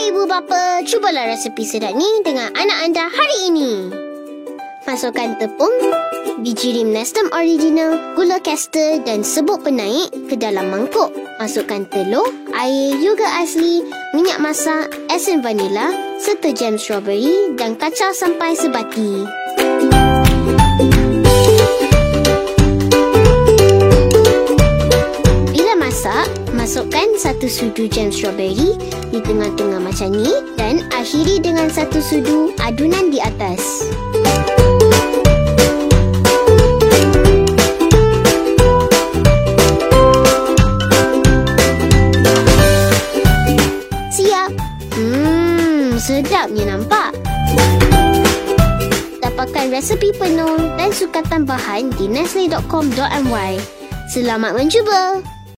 ibu bapa, cubalah resepi sedap ni dengan anak anda hari ini. Masukkan tepung, biji rim Nestem Original, gula caster dan serbuk penaik ke dalam mangkuk. Masukkan telur, air, yogurt asli, minyak masak, esen vanila serta jam strawberry dan kacau sampai sebati. Bila masak, masukkan 1 sudu jam strawberry di tengah-tengah macam ni dan akhiri dengan 1 sudu adunan di atas. Sedapnya nampak. Dapatkan resepi penuh dan sukatan bahan di nestle.com.my. Selamat mencuba!